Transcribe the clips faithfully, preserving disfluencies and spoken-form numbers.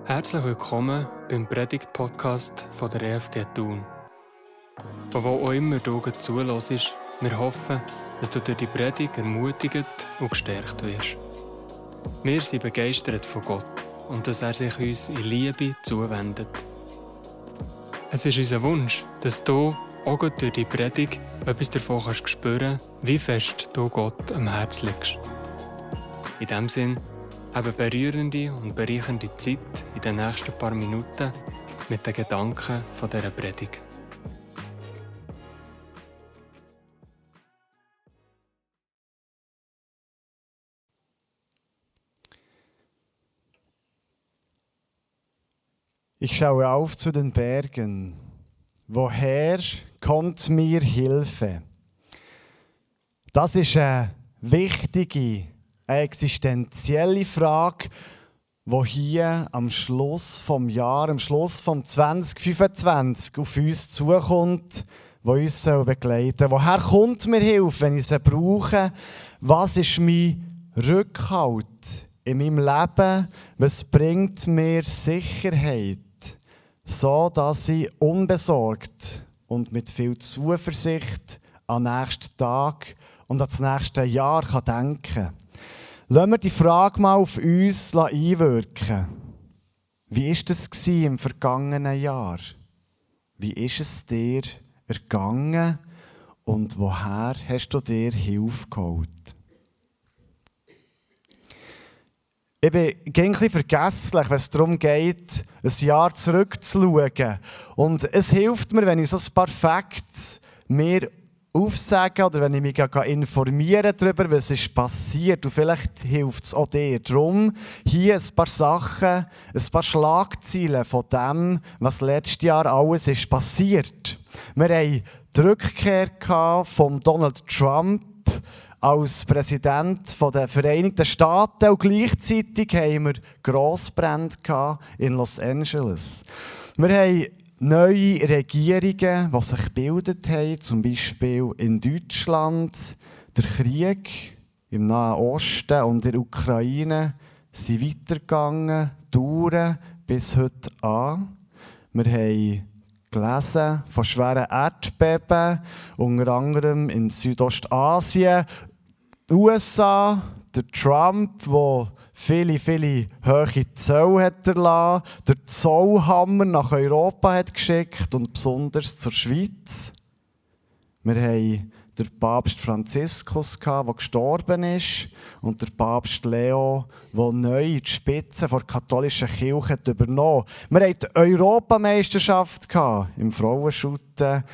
Herzlich willkommen beim Predigt-Podcast von der E F G Thun. Von wo auch immer du zuhörst, wir hoffen, dass du durch die Predigt ermutigt und gestärkt wirst. Wir sind begeistert von Gott und dass er sich uns in Liebe zuwendet. Es ist unser Wunsch, dass du auch durch die Predigt etwas davon kannst spüren, wie fest du Gott am Herzen liegst. In diesem Sinn, eine berührende und bereichernde Zeit in den nächsten paar Minuten mit den Gedanken von dieser Predigt. Ich schaue auf zu den Bergen. Woher kommt mir Hilfe? Das ist eine wichtige, eine existenzielle Frage, die hier am Schluss vom Jahr, am Schluss vom zwanzig fünfundzwanzig auf uns zukommt, die uns begleiten soll. Woher kommt mir Hilfe, wenn ich sie brauche? Was ist mein Rückhalt in meinem Leben? Was bringt mir Sicherheit, so dass ich unbesorgt und mit viel Zuversicht an den nächsten Tag und an das nächste Jahr denken kann? Lassen wir die Frage mal auf uns einwirken. Wie war das im vergangenen Jahr? Wie ist es dir ergangen und woher hast du dir Hilfe geholt? Ich bin ein bisschen vergesslich, wenn es darum geht, ein Jahr zurückzuschauen. Und es hilft mir, wenn ich so ein paar Facts mir aufsagen oder wenn ich mich informieren darüber, was ist passiert. Und vielleicht hilft es auch dir. Darum hier ein paar Sachen, ein paar Schlagzeilen von dem, was letztes Jahr alles ist passiert. Wir hatten die Rückkehr von Donald Trump als Präsident der Vereinigten Staaten und gleichzeitig haben wir Grossbrände in Los Angeles. Wir haben neue Regierungen, die sich gebildet haben, zum Beispiel in Deutschland. Der Krieg im Nahen Osten und in der Ukraine sind weitergegangen, dauern bis heute an. Wir haben gelesen von schweren Erdbeben, unter anderem in Südostasien. Die U S A, der Trump, der viele, viele hohe Zölle hat erlassen, der Zollhammer nach Europa hat geschickt und besonders zur Schweiz. Wir haben den Papst Franziskus, der gestorben ist, und der Papst Leo, der neu die Spitze der katholischen Kirche hat übernommen. Wir hatten die Europameisterschaft im Frauenschutten,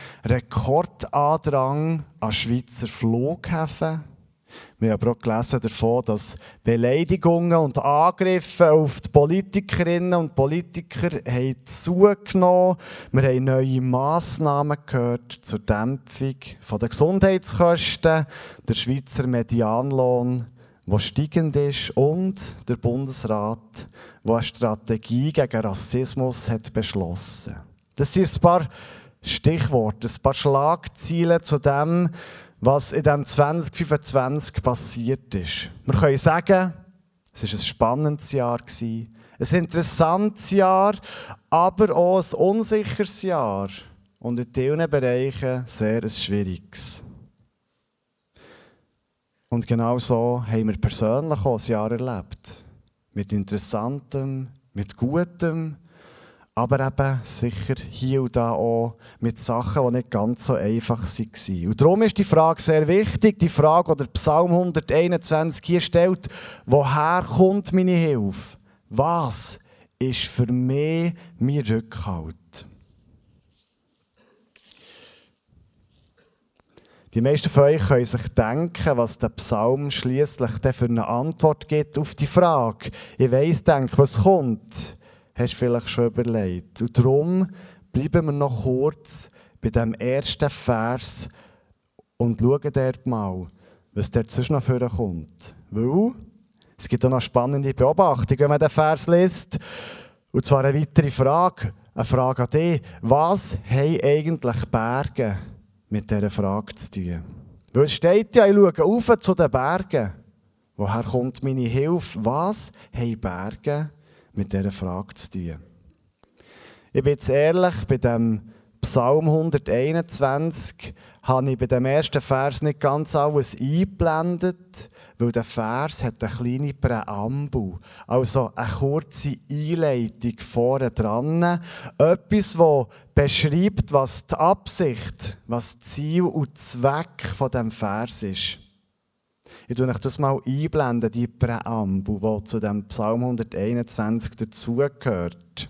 Rekordandrang an Schweizer Flughäfen. Wir haben aber auch gelesen davon, dass Beleidigungen und Angriffe auf die Politikerinnen und Politiker haben zugenommen. Wir haben neue Massnahmen gehört zur Dämpfung der Gesundheitskosten, der Schweizer Medianlohn, der steigend ist, und der Bundesrat, der eine Strategie gegen Rassismus hat beschlossen. Das sind ein paar Stichworte, ein paar Schlagzeilen zu dem, was in diesem zwanzig fünfundzwanzig passiert ist. Wir können sagen, es war ein spannendes Jahr, ein interessantes Jahr, aber auch ein unsicheres Jahr und in vielen Bereichen sehr ein schwieriges. Und genau so haben wir persönlich auch ein Jahr erlebt. Mit Interessantem, mit Gutem, aber eben sicher hier und da auch mit Sachen, die nicht ganz so einfach waren. Und darum ist die Frage sehr wichtig, die Frage, die der Psalm hunderteinundzwanzig hier stellt: Woher kommt meine Hilfe? Was ist für mich mein Rückhalt? Die meisten von euch können sich denken, was der Psalm schliesslich für eine Antwort gibt auf die Frage. Ich weiss, denke, was kommt. Hast du vielleicht schon überlegt. Und darum bleiben wir noch kurz bei dem ersten Vers und schauen dort mal, was dort sonst noch vorkommt. Weil es gibt auch noch spannende Beobachtung, wenn man den Vers liest. Und zwar eine weitere Frage, eine Frage an dich. Was haben eigentlich Berge mit dieser Frage zu tun? Weil es steht ja, ich schaue rauf zu den Bergen. Woher kommt meine Hilfe? Was haben Berge mit dieser Frage zu tun. Ich bin jetzt ehrlich, bei dem Psalm hunderteinundzwanzig habe ich bei dem ersten Vers nicht ganz alles eingeblendet, weil der Vers hat eine kleine Präambel, also eine kurze Einleitung vorne dran. Etwas, das beschreibt, was die Absicht, was Ziel und Zweck von diesem Vers ist. Ich blende euch das mal einblenden, die Präambel, die zu dem Psalm hunderteinundzwanzig dazugehört.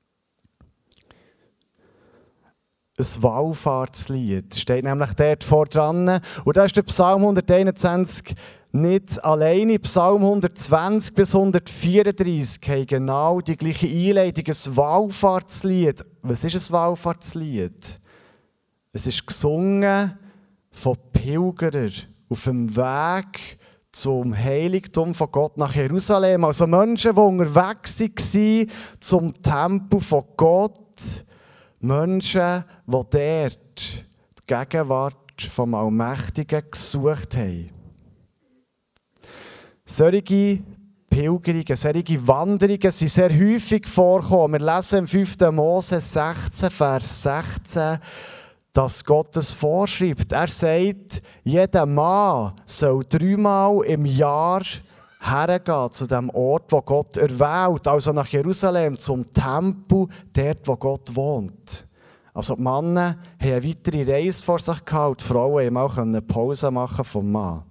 Ein Wallfahrtslied steht nämlich dort vor dran. Und da ist der Psalm hunderteinundzwanzig nicht alleine. Psalm hundertzwanzig bis hundertvierunddreißig haben genau die gleiche Einleitung. Ein Wallfahrtslied. Was ist ein Wallfahrtslied? Es ist gesungen von Pilgerern auf dem Weg zum Heiligtum von Gott nach Jerusalem. Also Menschen, die unterwegs waren zum Tempel von Gott. Menschen, die dort die Gegenwart vom Allmächtigen gesucht haben. Solche Pilgerungen, solche Wanderungen sind sehr häufig vorgekommen. Wir lesen im fünften Mose sechzehn, Vers sechzehn, dass Gott es vorschreibt. Er sagt, jeder Mann soll dreimal im Jahr hergehen zu dem Ort, wo Gott erwählt, also nach Jerusalem, zum Tempel, dort, wo Gott wohnt. Also die Männer haben eine weitere Reise vor sich gehabt, die Frauen auch eine Pause machen vom Mann.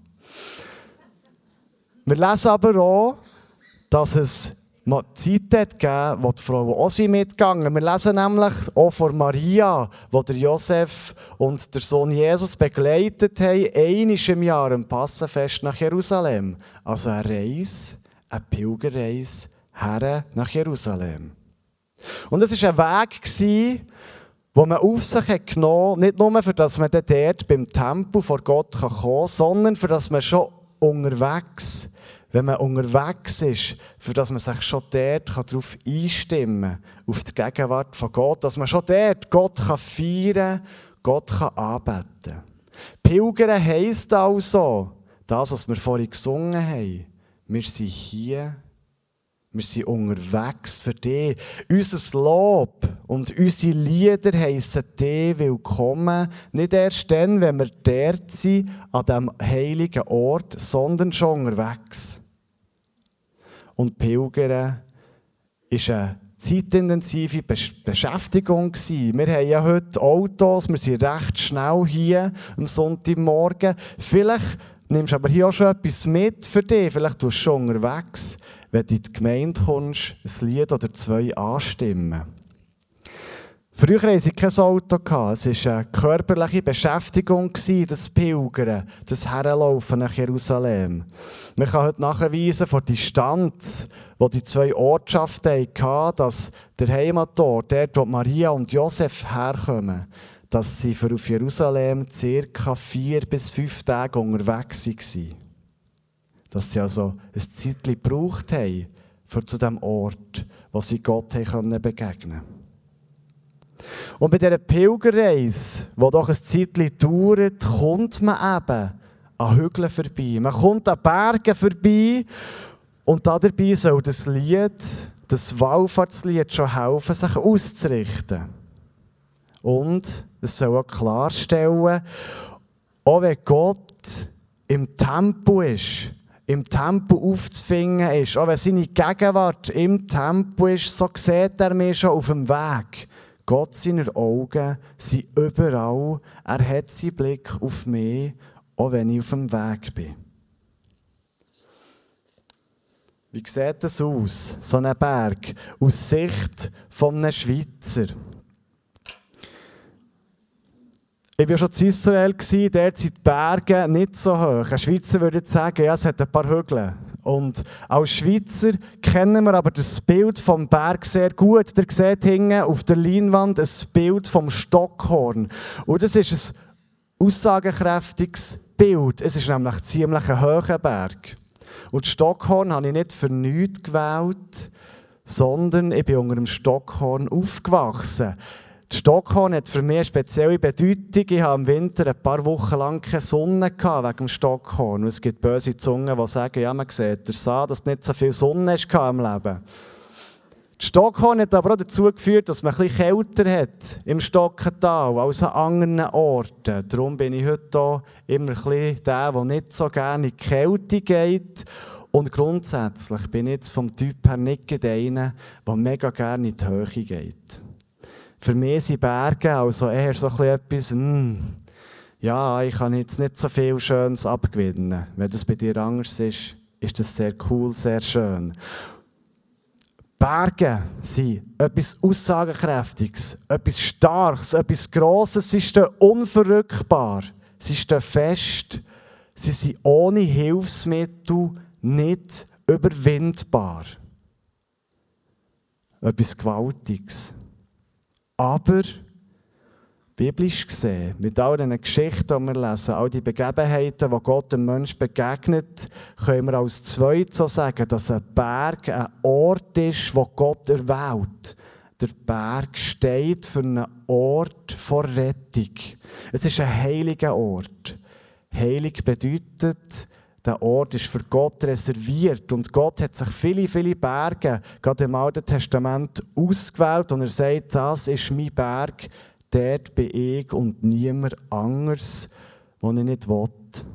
Wir lesen aber auch, dass es Zeit gegeben, wo die Frauen auch mitgegangen sind. Wir lesen nämlich auch von Maria, wo der Josef und der Sohn Jesus begleitet haben, einmal im Jahr ein Passafest nach Jerusalem. Also eine Reise, eine Pilgerreise her nach Jerusalem. Und es war ein Weg, den man auf sich genommen hat, nicht nur, für dass man dort beim Tempel vor Gott kommen kann, sondern für dass man schon unterwegs, wenn man unterwegs ist, für dass man sich schon dort darauf einstimmen kann, auf die Gegenwart von Gott, dass man schon dort Gott feiern kann, Gott anbeten kann. Pilgern heisst also, das, was wir vorhin gesungen haben, wir sind hier, wir sind unterwegs für dich. Unser Lob und unsere Lieder heissen dich willkommen. Nicht erst dann, wenn wir dort sind, an diesem heiligen Ort, sondern schon unterwegs. Und Pilgern war eine zeitintensive Beschäftigung. Wir haben ja heute Autos, wir sind recht schnell hier am Sonntagmorgen. Vielleicht nimmst du aber hier auch schon etwas mit für dich. Vielleicht tust du schon unterwegs, wenn du in die Gemeinde kommst, ein Lied oder zwei anstimmen. Früher hatten sie kein Auto. Es war eine körperliche Beschäftigung, das Pilgern, das Herlaufen nach Jerusalem. Man kann heute nachweisen von der Distanz, wo die zwei Ortschaften hatten, dass der Heimatort, dort wo Maria und Josef herkommen, dass sie für auf Jerusalem ca. vier bis fünf Tage unterwegs waren. Dass sie also ein Zeitchen gebraucht haben, für zu dem Ort, wo sie Gott begegnen konnten. Und bei dieser Pilgerreise, die doch ein Zeitchen dauert, kommt man eben an Hügeln vorbei. Man kommt an Bergen vorbei und dabei soll das Lied, das Wallfahrtslied schon helfen, sich auszurichten. Und es soll auch klarstellen, auch wenn Gott im Tempel ist, im Tempel aufzufinden ist, auch wenn seine Gegenwart im Tempel ist, so sieht er mich schon auf dem Weg. Gott, seine Augen sind überall. Er hat seinen Blick auf mich, auch wenn ich auf dem Weg bin. Wie sieht das aus, so ein Berg, aus Sicht eines Schweizer? Ich war schon in Israel, dort sind die Berge nicht so hoch. Ein Schweizer würde jetzt sagen, ja, es hat ein paar Hügel. Und als Schweizer kennen wir aber das Bild vom Berg sehr gut. Ihr seht hinten auf der Leinwand ein Bild vom Stockhorn. Und das ist ein aussagekräftiges Bild. Es ist nämlich ein ziemlich hoher Berg. Und Stockhorn habe ich nicht für nichts gewählt, sondern ich bin unter dem Stockhorn aufgewachsen. Das Stockhorn hat für mich eine spezielle Bedeutung. Ich hatte im Winter ein paar Wochen lang keine Sonne wegen dem Stockhorn. Und es gibt böse Zungen, die sagen, ja, man sieht, der sah, dass nicht so viel Sonne ist im Leben. Stockhorn hat aber auch dazu geführt, dass man ein bisschen kälter hat im Stockental als an anderen Orten. Darum bin ich heute hier immer ein bisschen der, der nicht so gerne in die Kälte geht. Und grundsätzlich bin ich jetzt vom Typ her nicht einer, der mega gerne in die Höhe geht. Für mich sind Berge also eher so etwas, mm, ja, ich kann jetzt nicht so viel Schönes abgewinnen. Wenn das bei dir anders ist, ist das sehr cool, sehr schön. Berge sind etwas Aussagekräftiges, etwas Starkes, etwas Grosses. Sie stehen unverrückbar, sie stehen fest, sie sind ohne Hilfsmittel nicht überwindbar. Etwas Gewaltiges. Aber, biblisch gesehen, mit all diesen Geschichten, die wir lesen, all die Begebenheiten, die Gott dem Menschen begegnet, können wir als Zweites so sagen, dass ein Berg ein Ort ist, wo Gott erwählt. Der Berg steht für einen Ort vor Rettung. Es ist ein heiliger Ort. Heilig bedeutet, der Ort ist für Gott reserviert. Und Gott hat sich viele, viele Berge, gerade im Alten Testament, ausgewählt. Und er sagt, das ist mein Berg, dort bin ich und niemand anderes, den ich nicht will.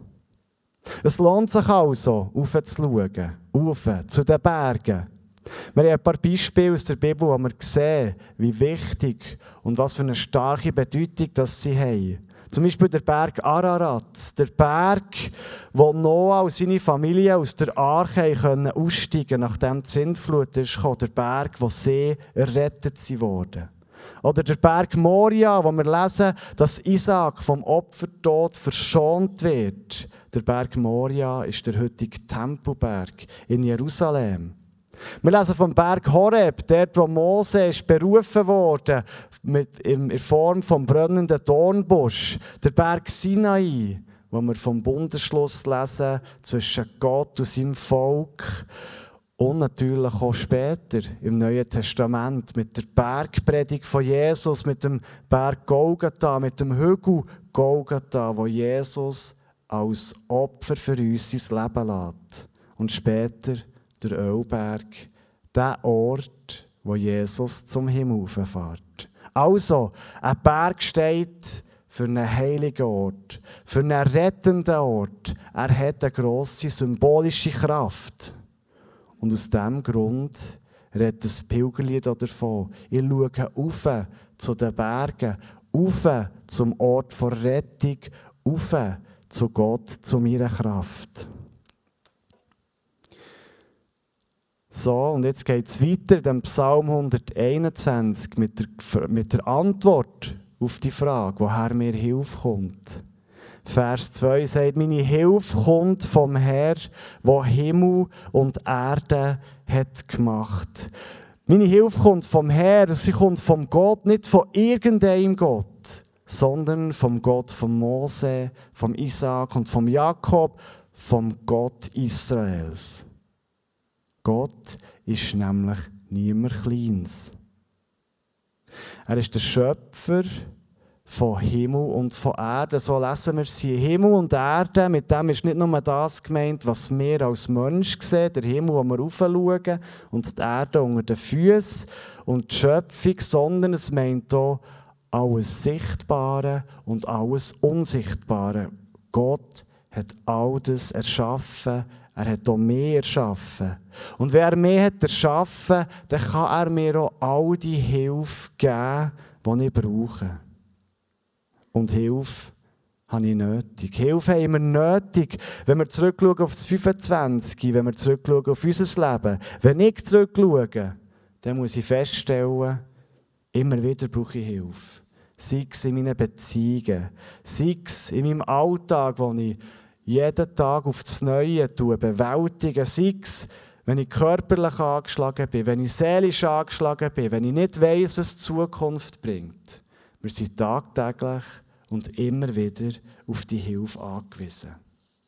Es lohnt sich also, raufzuschauen, rauf zu den Bergen. Wir haben ein paar Beispiele aus der Bibel, wo wir sehen, wie wichtig und was für eine starke Bedeutung das sie haben. Zum Beispiel der Berg Ararat, der Berg, wo Noah und seine Familie aus der Arche aussteigen konnten, nachdem die Sintflut kam. Der Berg, wo sie errettet wurden. Oder der Berg Moria, wo wir lesen, dass Isaac vom Opfertod verschont wird. Der Berg Moria ist der heutige Tempelberg in Jerusalem. Wir lesen vom Berg Horeb, dort wo Mose ist berufen wurde, mit, in, in Form vom brennenden Dornbusch. Der Berg Sinai, wo wir vom Bundesschluss lesen zwischen Gott und seinem Volk. Und natürlich auch später im Neuen Testament mit der Bergpredigt von Jesus, mit dem Berg Golgatha, mit dem Hügel Golgatha, wo Jesus als Opfer für uns sein Leben lässt. Und später der Ölberg, der Ort, wo Jesus zum Himmel hochfährt. Also, ein Berg steht für einen heiligen Ort, für einen rettenden Ort. Er hat eine grosse symbolische Kraft. Und aus diesem Grund redet das Pilgerlied davon. Ich schaue rauf zu den Bergen, rauf zum Ort der Rettung, rauf zu Gott, zu meiner Kraft. So, und jetzt geht es weiter in dem Psalm hunderteinundzwanzig mit der, mit der Antwort auf die Frage, woher mir Hilfe kommt. Vers zwei sagt, meine Hilfe kommt vom Herr, der Himmel und Erde hat gemacht. Meine Hilfe kommt vom Herr, sie kommt vom Gott, nicht von irgendeinem Gott, sondern vom Gott von Mose, vom Isaak und vom Jakob, vom Gott Israels. Gott ist nämlich niemand Kleines. Er ist der Schöpfer von Himmel und von Erde. So lesen wir sie. Himmel und Erde, mit dem ist nicht nur das gemeint, was wir als Mensch sehen, der Himmel, wo wir raufschauen, und die Erde unter den Füßen und die Schöpfung, sondern es meint auch alles Sichtbare und alles Unsichtbare. Gott hat all das erschaffen. Er hat auch mehr erschaffen. Und wenn er mehr hat erschaffen, dann kann er mir auch all die Hilfe geben, die ich brauche. Und Hilfe habe ich nötig. Hilfe haben wir nötig, wenn wir zurückschauen auf das fünfundzwanzig, wenn wir zurückschauen auf unser Leben. Wenn ich zurückschaue, dann muss ich feststellen, immer wieder brauche ich Hilfe. Sei es in meinen Beziehungen, sei es in meinem Alltag, wo ich jeden Tag auf das Neue bewältigen, sei es, wenn ich körperlich angeschlagen bin, wenn ich seelisch angeschlagen bin, wenn ich nicht weiss, was die Zukunft bringt. Wir sind tagtäglich und immer wieder auf die Hilfe angewiesen.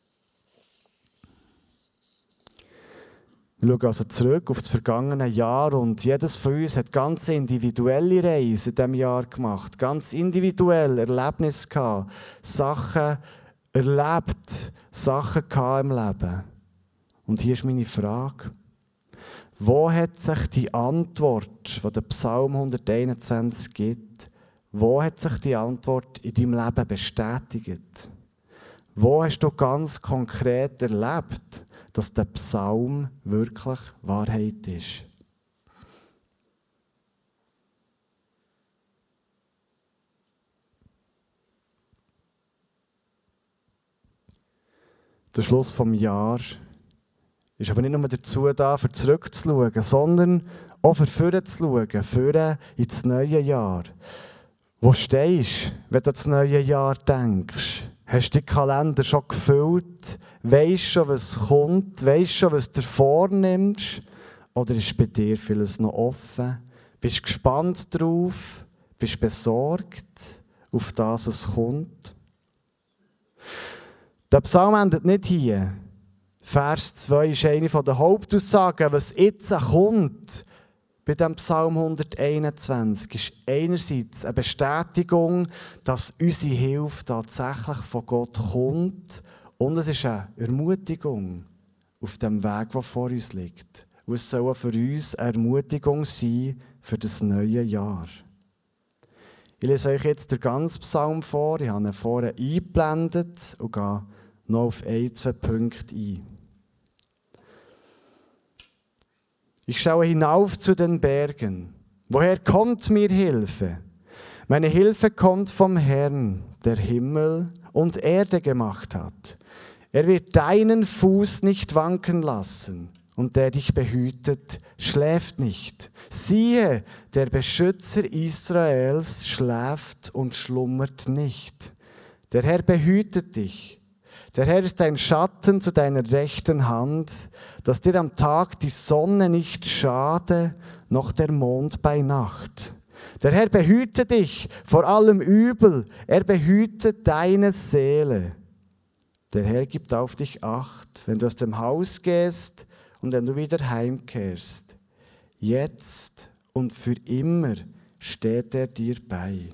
Wir schauen also zurück auf das vergangene Jahr und jedes von uns hat ganz individuelle Reise in diesem Jahr gemacht, ganz individuell Erlebnisse gehabt, Sachen erlebt, Sachen gehabt im Leben. Und hier ist meine Frage. Wo hat sich die Antwort, die der Psalm hunderteinundzwanzig gibt, wo hat sich die Antwort in deinem Leben bestätigt? Wo hast du ganz konkret erlebt, dass der Psalm wirklich Wahrheit ist? Der Schluss des Jahres ist aber nicht nur dazu da, für zurückzuschauen, sondern auch für vorne zu schauen, vorne ins neue Jahr. Wo stehst du, wenn du an das neue Jahr denkst? Hast du den Kalender schon gefüllt? Weisst schon, was kommt? Weisst schon, was du vornimmst? Oder ist bei dir vieles noch offen? Bist du gespannt drauf? Bist du besorgt auf das, was kommt? Der Psalm endet nicht hier. Vers zwei ist eine der Hauptaussagen, was jetzt kommt bei dem Psalm hunderteinundzwanzig, ist einerseits eine Bestätigung, dass unsere Hilfe tatsächlich von Gott kommt, und es ist eine Ermutigung auf dem Weg, der vor uns liegt. Und es soll für uns eine Ermutigung sein für das neue Jahr. Ich lese euch jetzt den ganzen Psalm vor, ich habe ihn vorher eingeblendet und gehe noch auf ein, zwei Punkte ein. Ich schaue hinauf zu den Bergen. Woher kommt mir Hilfe? Meine Hilfe kommt vom Herrn, der Himmel und Erde gemacht hat. Er wird deinen Fuß nicht wanken lassen, und der dich behütet, schläft nicht. Siehe, der Beschützer Israels schläft und schlummert nicht. Der Herr behütet dich. Der Herr ist dein Schatten zu deiner rechten Hand, dass dir am Tag die Sonne nicht schade, noch der Mond bei Nacht. Der Herr behüte dich vor allem Übel, er behüte deine Seele. Der Herr gibt auf dich Acht, wenn du aus dem Haus gehst und wenn du wieder heimkehrst. Jetzt und für immer steht er dir bei.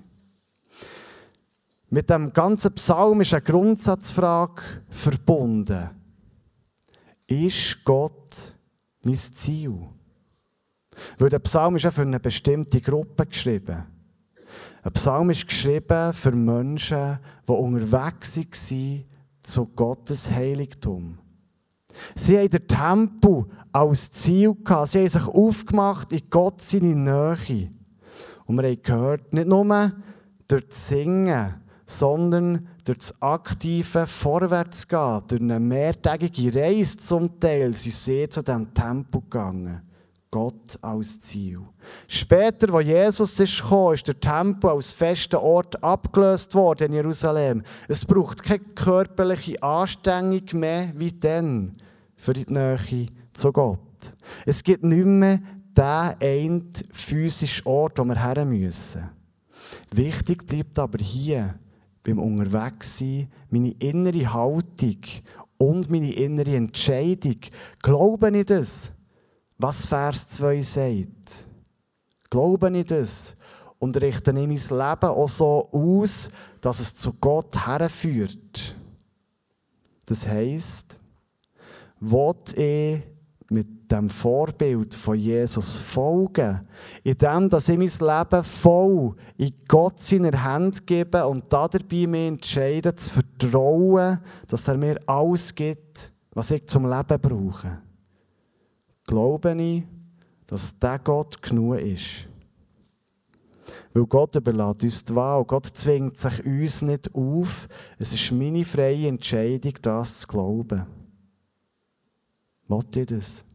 Mit dem ganzen Psalm ist eine Grundsatzfrage verbunden. Ist Gott mein Ziel? Weil der Psalm ist ja für eine bestimmte Gruppe geschrieben. Ein Psalm ist geschrieben für Menschen, die unterwegs waren zu Gottes Heiligtum. Sie haben den Tempel als Ziel gehabt. Sie haben sich aufgemacht in Gott seine Nähe. Und wir haben gehört, nicht nur durch das Singen, sondern durch das aktive Vorwärtsgehen, durch eine mehrtägige Reise zum Teil, sind sie zu diesem Tempel gegangen. Gott als Ziel. Später, als Jesus ist gekommen, ist der Tempel als fester Ort abgelöst worden in Jerusalem. Es braucht keine körperliche Anstrengung mehr wie dann für die Nähe zu Gott. Es gibt nicht mehr den einen physischen Ort, wo wir her müssen. Wichtig bleibt aber hier, beim Unterwegssein, meine innere Haltung und meine innere Entscheidung. Glaube ich das, was Vers zwei sagt? Glaube ich das und richte ich mein Leben auch so aus, dass es zu Gott herführt? Das heisst, will ich mit dem Vorbild von Jesus folgen, indem dass ich mein Leben voll in Gott seiner Hand gebe und dabei mich entscheide, zu vertrauen, dass er mir alles gibt, was ich zum Leben brauche. Glaube ich, dass dieser Gott genug ist. Weil Gott überlässt uns die Wahl. Gott zwingt sich uns nicht auf. Es ist meine freie Entscheidung, das zu glauben. Wollt ihr das?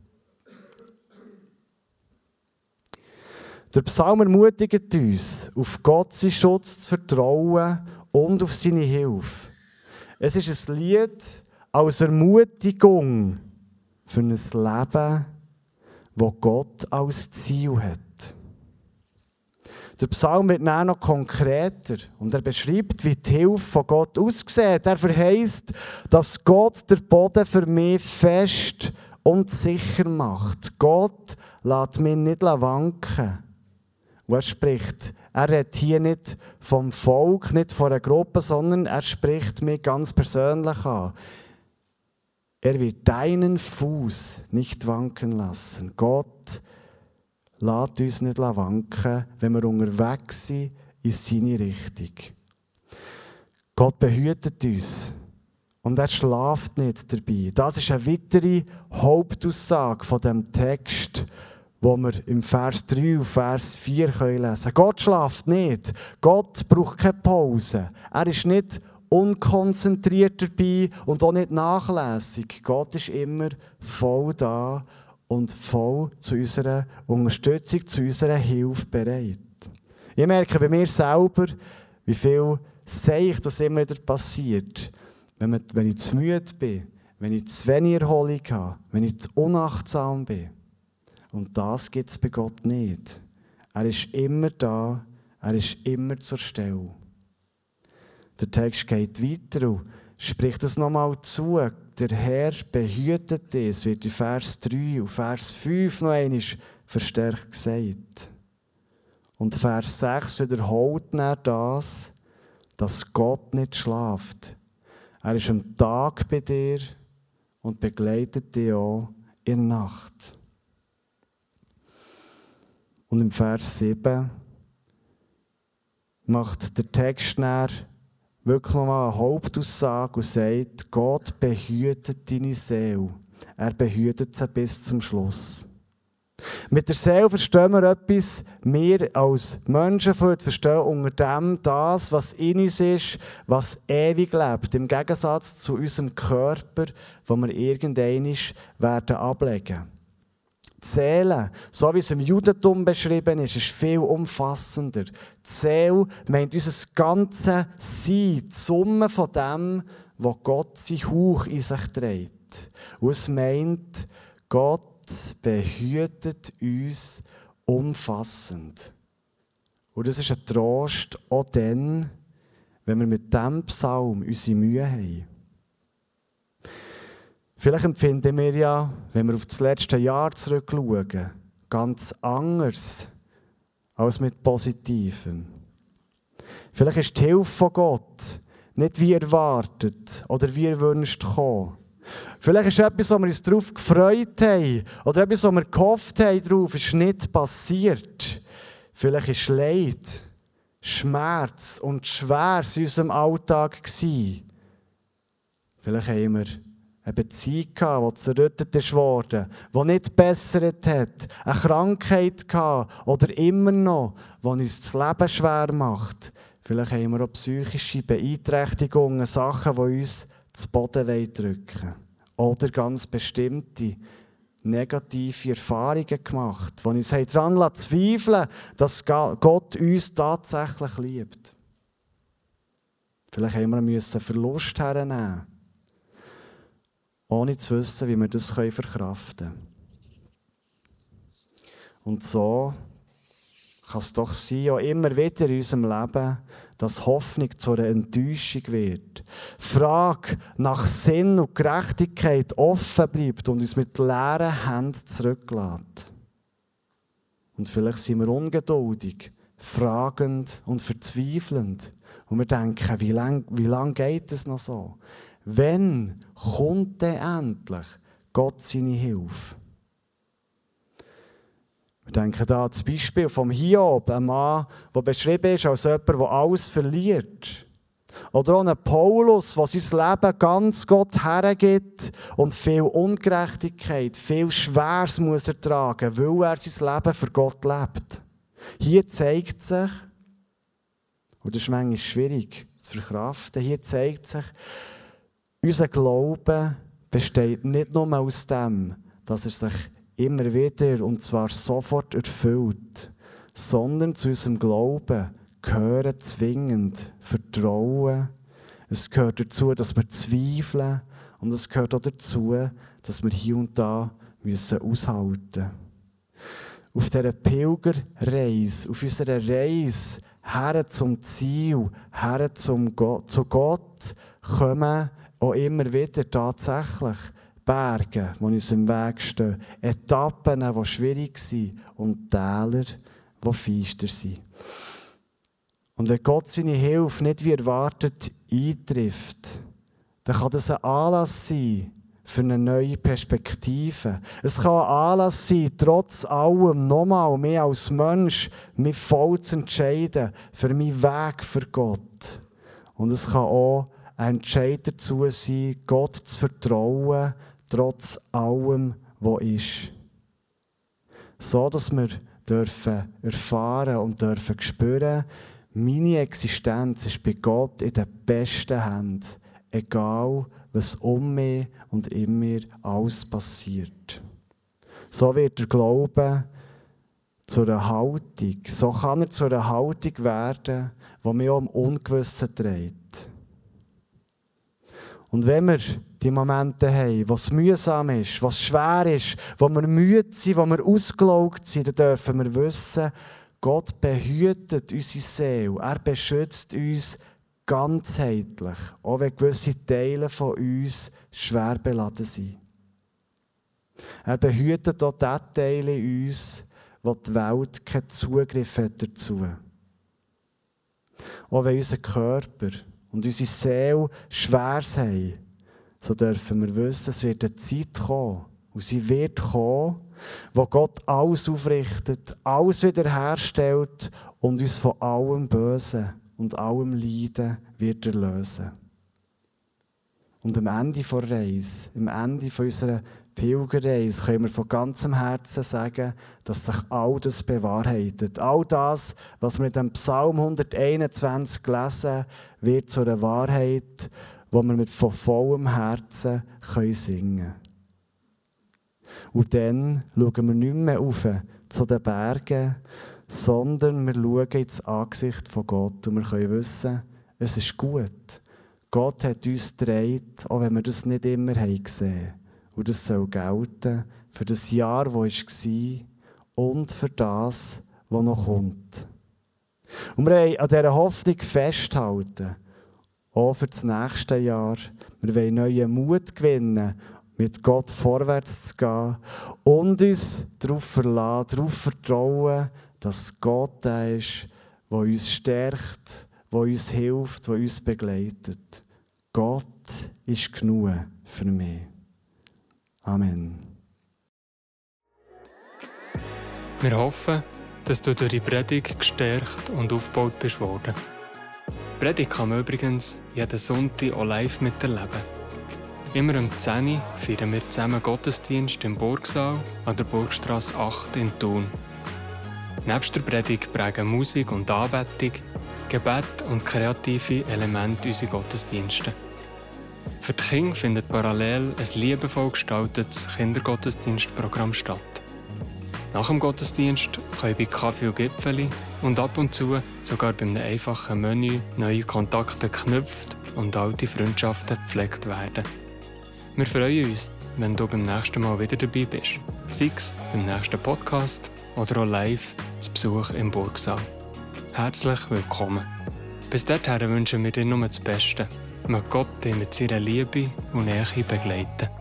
Der Psalm ermutigt uns, auf Gottes Schutz zu vertrauen und auf seine Hilfe. Es ist ein Lied als Ermutigung für ein Leben, das Gott als Ziel hat. Der Psalm wird dann noch konkreter und er beschreibt, wie die Hilfe von Gott aussieht. Er verheißt, dass Gott der Boden für mich fest und sicher macht. Gott lässt mich nicht wanken. Und er spricht, er redet hier nicht vom Volk, nicht von einer Gruppe, sondern er spricht mich ganz persönlich an. Er wird deinen Fuß nicht wanken lassen. Gott lässt uns nicht wanken, wenn wir unterwegs sind in seine Richtung. Gott behütet uns und er schläft nicht dabei. Das ist eine weitere Hauptaussage von dem Text, wo wir im Vers drei und Vers vier lesen können. Gott schläft nicht. Gott braucht keine Pause. Er ist nicht unkonzentriert dabei und auch nicht nachlässig. Gott ist immer voll da und voll zu unserer Unterstützung, zu unserer Hilfe bereit. Ich merke bei mir selber, wie viel sehe ich, dass immer wieder passiert. Wenn, man, wenn ich zu müde bin, wenn ich zu wenig Erholung habe, wenn ich zu unachtsam bin. Und das gibt es bei Gott nicht. Er ist immer da, er ist immer zur Stelle. Der Text geht weiter und spricht es nochmal zu. Der Herr behütet dich. Es wird in Vers drei und Vers fünf noch einmal verstärkt gesagt. Und Vers sechs wiederholt dann das, dass Gott nicht schläft. Er ist am Tag bei dir und begleitet dich auch in der Nacht. Und im Vers sieben macht der Text dann wirklich nochmal eine Hauptaussage und sagt, Gott behütet deine Seele. Er behütet sie bis zum Schluss. Mit der Seele verstehen wir etwas, wir als Menschen verstehen unter dem das, was in uns ist, was ewig lebt, im Gegensatz zu unserem Körper, den wir irgendwann werden ablegen. Die Seele, so wie es im Judentum beschrieben ist, ist viel umfassender. Die Seele meint unser ganzes Sein, die Summe von dem, was Gott sein Hauch in sich trägt. Und es meint, Gott behütet uns umfassend. Und das ist ein Trost auch dann, wenn wir mit diesem Psalm unsere Mühe haben. Vielleicht empfinden wir ja, wenn wir auf das letzte Jahr zurückschauen, ganz anders als mit Positivem. Vielleicht ist die Hilfe von Gott nicht wie erwartet oder wie erwünscht gekommen. Vielleicht ist etwas, wo wir uns darauf gefreut haben oder etwas, wo wir gehofft haben, darauf ist nicht passiert. Vielleicht ist Leid, Schmerz und Schwers in unserem Alltag gewesen. Vielleicht haben wir eine Beziehung gehabt, die zerrüttet wurde, die nicht gebessert hat, eine Krankheit gehabt oder immer noch, die uns das Leben schwer macht. Vielleicht haben wir auch psychische Beeinträchtigungen, Sachen, die uns zu Boden drücken wollen. Oder ganz bestimmte negative Erfahrungen gemacht, die uns daran zweifeln lassen, dass Gott uns tatsächlich liebt. Vielleicht haben wir einen Verlust hernehmen, ohne zu wissen, wie wir das verkraften können. Und so kann es doch sein, auch immer wieder in unserem Leben, dass Hoffnung zu einer Enttäuschung wird. Die Frage nach Sinn und Gerechtigkeit offen bleibt und uns mit leeren Händen zurücklässt. Und vielleicht sind wir ungeduldig, fragend und verzweifelnd. Und wir denken, wie lange wie lang geht es noch so? Wann kommt denn endlich Gott seine Hilfe? Wir denken da an das Beispiel vom Hiob, ein Mann, der beschrieben ist als jemand, der alles verliert. Oder auch ein Paulus, der sein Leben ganz Gott hergibt und viel Ungerechtigkeit, viel Schweres muss ertragen, weil er sein Leben für Gott lebt. Hier zeigt sich, und das ist manchmal schwierig zu verkraften, hier zeigt sich, unser Glaube besteht nicht nur aus dem, dass er sich immer wieder, und zwar sofort erfüllt, sondern zu unserem Glauben gehören zwingend Vertrauen. Es gehört dazu, dass wir zweifeln, und es gehört auch dazu, dass wir hier und da müssen aushalten. Auf dieser Pilgerreise, auf unserer Reise her zum Ziel, her zum Gott, zu Gott, kommen auch immer wieder tatsächlich Berge, die uns im Weg stehen, Etappen, die schwierig sind und Täler, die feister sind. Und wenn Gott seine Hilfe nicht wie erwartet eintrifft, dann kann das ein Anlass sein für eine neue Perspektive. Es kann ein Anlass sein, trotz allem nochmal mehr als Mensch mich voll zu entscheiden für meinen Weg für Gott. Und es kann auch ein Entscheid dazu sein, Gott zu vertrauen, trotz allem, was ist. So, dass wir dürfen erfahren und dürfen spüren, meine Existenz ist bei Gott in den besten Händen, egal was um mich und in mir alles passiert. So wird der Glaube zu einer Haltung, so kann er zu einer Haltung werden, die mich auch im Ungewissen trägt. Und wenn wir die Momente haben, wo es mühsam ist, wo es schwer ist, wo wir müde sind, wo wir ausgelaugt sind, dann dürfen wir wissen, Gott behütet unsere Seele. Er beschützt uns ganzheitlich, auch wenn gewisse Teile von uns schwer beladen sind. Er behütet auch die Teile in uns, wo die Welt keinen Zugriff hat dazu. Auch wenn unser Körper und unsere Seele schwer sind, so dürfen wir wissen, es wird eine Zeit kommen, und sie wird kommen, wo Gott alles aufrichtet, alles wiederherstellt und uns von allem Bösen und allem Leiden wird erlösen. Und am Ende der Reise, am Ende unserer Pilgerreise, können wir von ganzem Herzen sagen, dass sich all das bewahrheitet. All das, was wir in dem Psalm hunderteinundzwanzig lesen, wird zu einer Wahrheit, die wir mit von vollem Herzen singen können. Und dann schauen wir nicht mehr auf zu den Bergen, sondern wir schauen ins Angesicht von Gott und wir können wissen, es ist gut. Gott hat uns getragen, auch wenn wir das nicht immer gesehen haben. Und das soll gelten für das Jahr, das war und für das, was noch kommt. Und wir wollen an dieser Hoffnung festhalten, auch für das nächste Jahr. Wir wollen neuen Mut gewinnen, mit Gott vorwärts zu gehen und uns darauf verlassen, darauf vertrauen, dass Gott der ist, der uns stärkt, der uns hilft, der uns begleitet. Gott ist genug für mich. Amen. Wir hoffen, dass du durch die Predigt gestärkt und aufgebaut bist worden. Die Predigt kann man übrigens jeden Sonntag auch live miterleben. Immer um zehn Uhr feiern wir zusammen Gottesdienst im Burgsaal an der Burgstrasse acht in Thun. Nebst der Predigt prägen Musik und Anbetung, Gebet und kreative Elemente unsere Gottesdienste. Für die Kinder findet parallel ein liebevoll gestaltetes Kindergottesdienstprogramm statt. Nach dem Gottesdienst können bei Kaffee und Gipfeli und ab und zu sogar bei einem einfachen Menü neue Kontakte geknüpft und alte Freundschaften gepflegt werden. Wir freuen uns, wenn du beim nächsten Mal wieder dabei bist. Sei es beim nächsten Podcast oder auch live zu Besuch im Burgsaal. Herzlich willkommen. Bis dahin wünschen wir dir nur das Beste. Möge Gott dich mit seiner Liebe und Nähe begleiten.